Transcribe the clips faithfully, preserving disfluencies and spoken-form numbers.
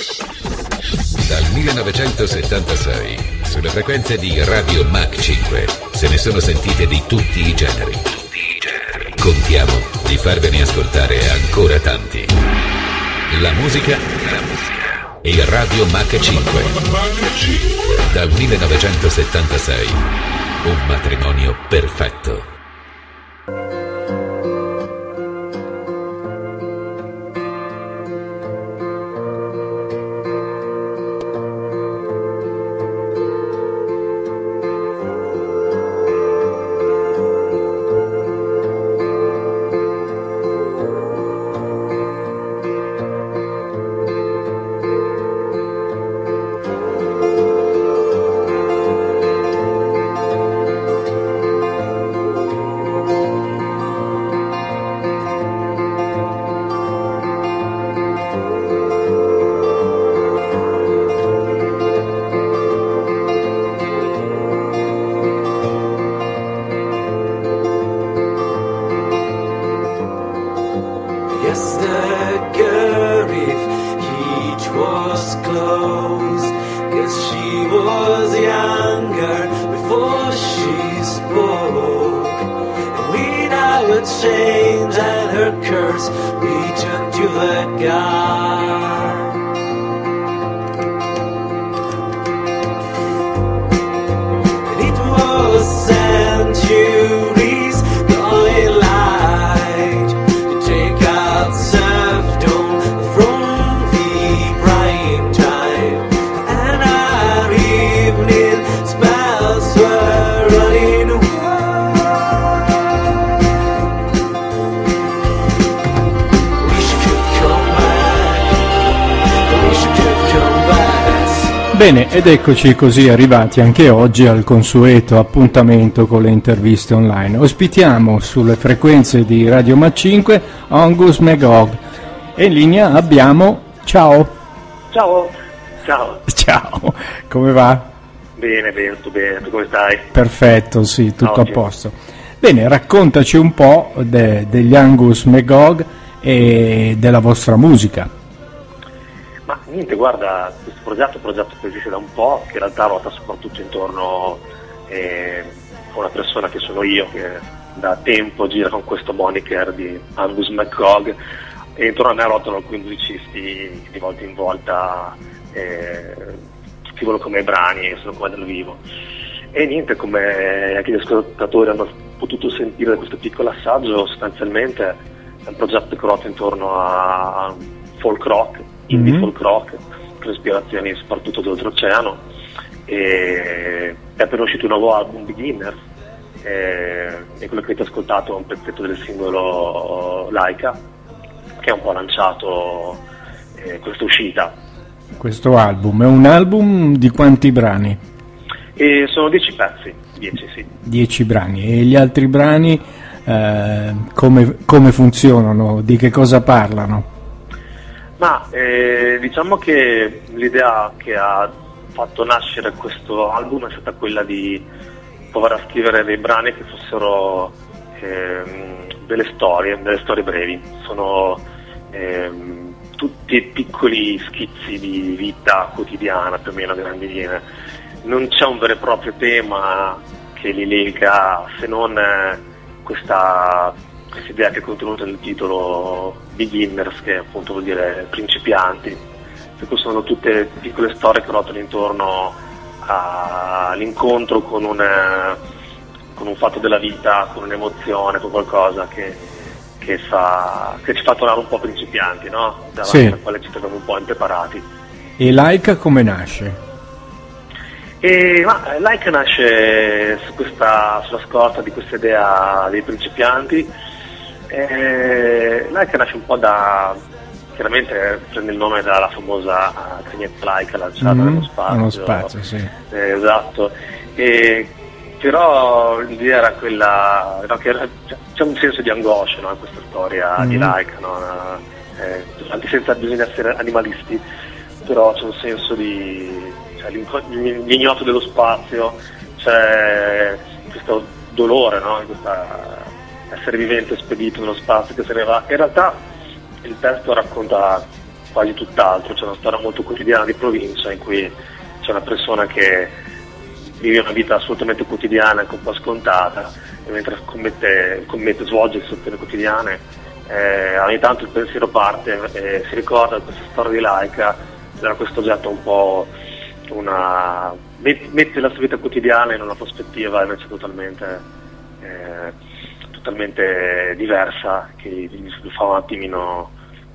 Dal millenovecentosettantasei, sulle frequenze di Radio Mach cinque, se ne sono sentite di tutti i generi. Contiamo di farvene ascoltare ancora tanti. La musica, la musica e Radio Mach cinque. Dal millenovecentosettantasei, un matrimonio perfetto. Bene, ed eccoci così arrivati anche oggi al consueto appuntamento con le interviste online. Ospitiamo sulle frequenze di Radio Mach cinque Angus McGog e in linea abbiamo... Ciao! Ciao! Ciao! Ciao! Come va? Bene, bene, tutto bene, tu come stai? Perfetto, sì, tutto Oggi. a posto. Bene, raccontaci un po' de- degli Angus McGog e della vostra musica. Ma niente, guarda, questo progetto è un progetto che esiste da un po', che in realtà ruota soprattutto intorno eh, a una persona che sono io, che da tempo gira con questo moniker di Angus McGog, e intorno a me ruotano alcuni musicisti di volta in volta, eh, scrivono come brani e sono come dal vivo. E niente, come anche gli ascoltatori hanno potuto sentire da questo piccolo assaggio, sostanzialmente è un progetto che ruota intorno a folk rock, indie mm-hmm. folk rock, con ispirazioni soprattutto d'oltreoceano, e è appena uscito un nuovo album, Beginners, e, e quello che avete ascoltato è un pezzetto del singolo Laika, che ha un po' lanciato eh, questa uscita. Questo album è un album di quanti brani? E sono dieci pezzi, dieci sì. Dieci brani, e gli altri brani eh, come, come funzionano, di che cosa parlano? Ma eh, diciamo che l'idea che ha fatto nascere questo album è stata quella di provare a scrivere dei brani che fossero ehm, delle storie, delle storie brevi. Sono ehm, tutti piccoli schizzi di vita quotidiana, più o meno a grandi linee. Non c'è un vero e proprio tema che li lega, se non eh, questa questa idea che è contenuta nel titolo Beginners, che appunto vuol dire principianti, per cui sono tutte piccole storie che ruotano intorno a, all'incontro con un, con un fatto della vita, con un'emozione, con qualcosa che, che, fa, che ci fa tornare un po' principianti, no? Davanti sì. alla quale ci troviamo un po' impreparati. E Laika come nasce? E, ma Laika nasce su questa, sulla scorta di questa idea dei principianti. Eh, Laika nasce un po' da, chiaramente prende il nome dalla famosa cagnetta Laika lanciata mm, nello spazio, nello spazio sì. eh, esatto, e, però l'idea era quella, no, che era, c'è un senso di angoscia, no, in questa storia mm. di Laika, no, eh, anche senza bisogna essere animalisti, però c'è un senso di, cioè, l'ignoto dello spazio, c'è questo dolore, no, in questa essere vivente spedito nello spazio che se ne va. In realtà il testo racconta quasi tutt'altro, c'è una storia molto quotidiana di provincia in cui c'è una persona che vive una vita assolutamente quotidiana, anche un po' scontata, e mentre commette, commette svolge situazioni quotidiane, eh, ogni tanto il pensiero parte e si ricorda di questa storia di Laika, da questo oggetto un po' una mette la sua vita quotidiana in una prospettiva invece totalmente eh, totalmente diversa, che gli fa un attimino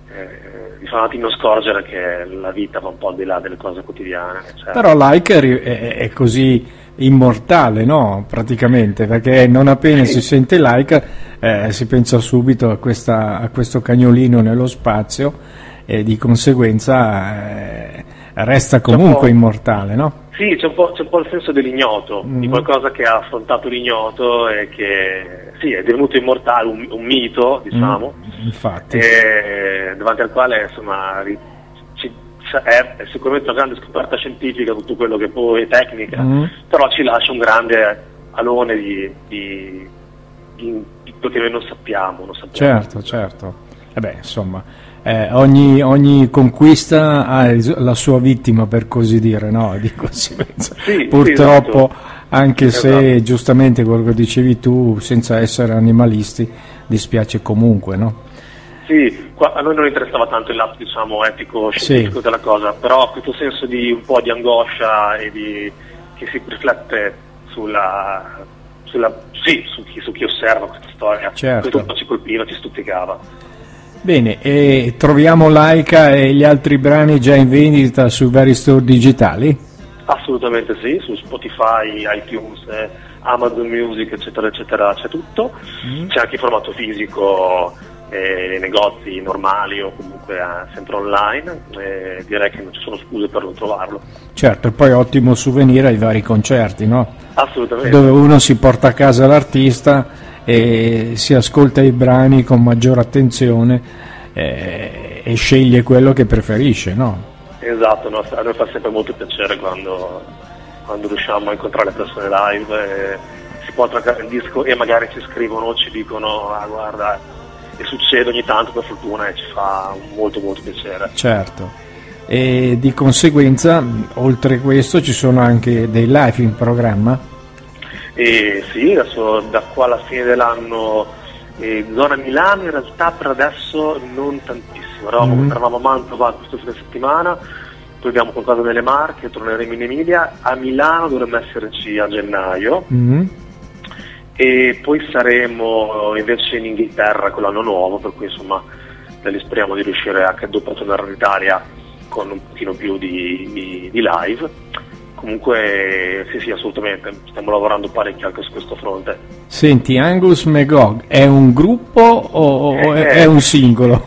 eh, gli fa un attimino scorgere che la vita va un po' al di là delle cose quotidiane, cioè. Però Laika è, è così immortale, no? Praticamente, perché non appena sì. si sente Laika eh, si pensa subito a, questa, a questo cagnolino nello spazio e di conseguenza eh, resta comunque immortale, no? Sì, c'è un po', c'è un po' il senso dell'ignoto, mm. di qualcosa che ha affrontato l'ignoto e che sì, è divenuto immortale, un, un mito, diciamo, mm. infatti, e, davanti al quale insomma ci, è, è sicuramente una grande scoperta scientifica tutto quello che poi è tecnica, mm. però ci lascia un grande alone di, di, di, di quello che noi non sappiamo, non sappiamo. Certo, certo. E beh, insomma. Eh, ogni, ogni conquista ha la sua vittima, per così dire, no? Di conseguenza. Sì, purtroppo, sì, esatto. anche se esatto. giustamente quello che dicevi tu, senza essere animalisti, dispiace comunque, no? Sì, qua, a noi non interessava tanto il lato, diciamo, etico, scientifico sì. della cosa, però questo senso di un po' di angoscia e di che si riflette sulla, sulla sì, su chi, su chi osserva questa storia, certo. questo ci colpiva, ci stuzzicava. Bene, e troviamo Laika e gli altri brani già in vendita sui vari store digitali? Assolutamente sì, su Spotify, iTunes, eh, Amazon Music, eccetera, eccetera, c'è tutto. Mm. C'è anche in formato fisico, eh, nei negozi normali o comunque eh, sempre online, eh, direi che non ci sono scuse per non trovarlo. Certo, e poi ottimo souvenir ai vari concerti, no? Assolutamente. Dove uno si porta a casa l'artista e si ascolta i brani con maggiore attenzione eh, e sceglie quello che preferisce, no? Esatto, no, a noi fa sempre molto piacere quando, quando riusciamo a incontrare le persone live e si può trattare il disco e magari ci scrivono o ci dicono ah guarda, e succede ogni tanto per fortuna e ci fa molto molto piacere. Certo, e di conseguenza oltre a questo ci sono anche dei live in programma? E sì, adesso da qua alla fine dell'anno eh, zona Milano in realtà per adesso non tantissimo, eravamo, mm-hmm. eravamo a Mantova questo fine settimana, poi abbiamo qualcosa nelle Marche, torneremo in Emilia, a Milano dovremmo esserci a gennaio mm-hmm. e poi saremo invece in Inghilterra con l'anno nuovo, per cui insomma da lì speriamo di riuscire anche dopo a tornare in Italia con un pochino più di, di, di live. Comunque sì sì assolutamente, stiamo lavorando parecchio anche su questo fronte. Senti, Angus Magog è un gruppo o eh, è un singolo?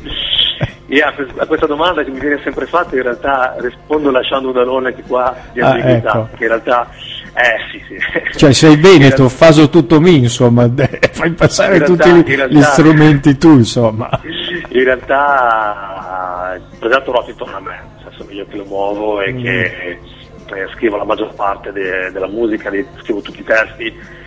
Yeah, a questa domanda che mi viene sempre fatta in realtà rispondo lasciando un alone anche qua di ambiguità, ah, ecco. Che in realtà eh sì sì. Cioè sei Veneto, faso tutto mi insomma, fai passare in tutti realtà, gli, realtà, gli strumenti tu insomma. In realtà il progetto ruota intorno a me, cioè sono io che lo muovo e mm. che Eh, scrivo la maggior parte de, della musica, de, scrivo tutti i testi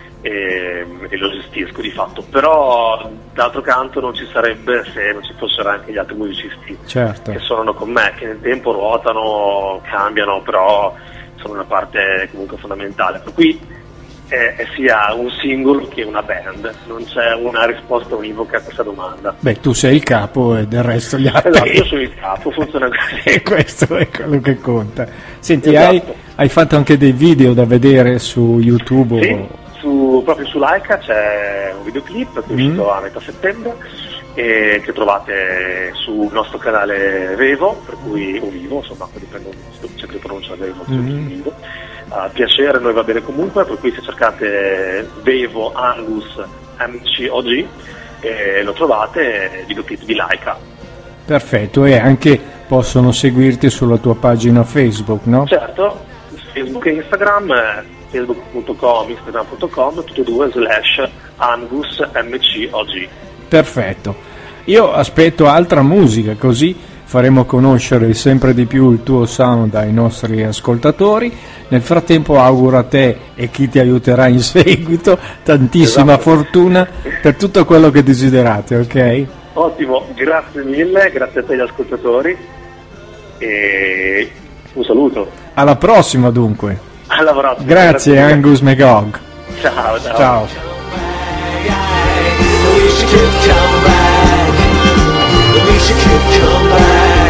e, e lo gestisco di fatto, però d'altro canto non ci sarebbe se non ci fossero anche gli altri musicisti certo. che suonano con me, che nel tempo ruotano, cambiano, però sono una parte comunque fondamentale, per cui è, è sia un singolo che una band, non c'è una risposta univoca a questa domanda. Beh, tu sei il capo e del resto gli altri. Esatto, io sono il capo, funziona così. E questo è quello che conta. Senti, esatto. hai, hai fatto anche dei video da vedere su YouTube? Sì, o... su, proprio su Laika c'è un videoclip che è uscito mm. a metà settembre e che trovate sul nostro canale Vevo, per cui o Vivo, insomma, dipende c'è che pronuncia Vevo, mm. Vivo. A piacere, noi va bene comunque, per cui se cercate Vevo Angus M C O G eh, lo trovate, videoclip di Laika. Perfetto, e anche possono seguirti sulla tua pagina Facebook, no? Certo, Facebook e Instagram, facebook punto com, instagram punto com, tutte e due slash Angus M C O G. Perfetto, io aspetto altra musica così faremo conoscere sempre di più il tuo sound ai nostri ascoltatori. Nel frattempo auguro a te e chi ti aiuterà in seguito tantissima esatto. fortuna per tutto quello che desiderate, ok? Ottimo, grazie mille, grazie a te gli ascoltatori e un saluto. Alla prossima dunque. Alla prossima. Grazie, grazie Angus McGog. Ciao, ciao. Ciao. We should come back.